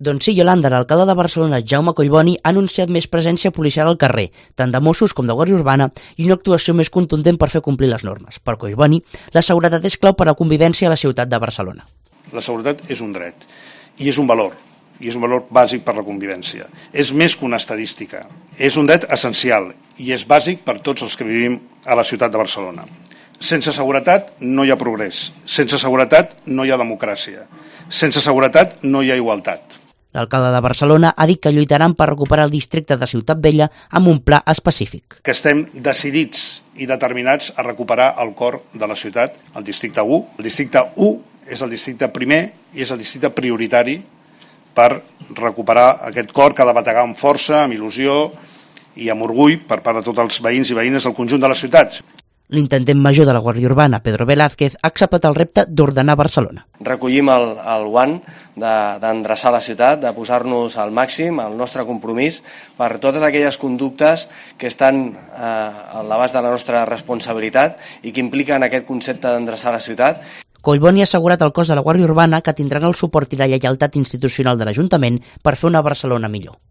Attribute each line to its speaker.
Speaker 1: Doncs sí, Iolanda, l'alcalde de Barcelona, Jaume Collboni, ha anunciat més presència policial al carrer, tant de Mossos com de Guàrdia Urbana, i una actuació més contundent per fer complir les normes. Per Collboni, la seguretat és clau per a la convivència a la ciutat de Barcelona.
Speaker 2: La seguretat és un dret i és un valor bàsic per la convivència. És més que una estadística, és un dret essencial i és bàsic per tots els que vivim a la ciutat de Barcelona. Sense seguretat no hi ha progrés, sense seguretat no hi ha democràcia, sense seguretat no hi ha igualtat.
Speaker 1: L'alcalde de Barcelona ha dit que lluitaran per recuperar el districte de Ciutat Vella amb un pla específic.
Speaker 2: Que estem decidits i determinats a recuperar el cor de la ciutat, el districte 1. El districte 1 és el districte primer i és el districte prioritari per recuperar aquest cor que ha de bategar amb força, amb il·lusió i amb orgull per part de tots els veïns i veïnes del conjunt de les ciutats.
Speaker 1: L'intendent major de la Guàrdia Urbana, Pedro Velázquez, ha acceptat el repte d'ordenar Barcelona.
Speaker 3: Recollim el guant d'endreçar la ciutat, de posar-nos al màxim, el nostre compromís per totes aquelles conductes que estan a l'abast de la nostra responsabilitat i que impliquen aquest concepte d'endreçar la ciutat.
Speaker 1: Collboni ha assegurat al cos de la Guàrdia Urbana que tindran el suport i la lleialtat institucional de l'Ajuntament per fer una Barcelona millor.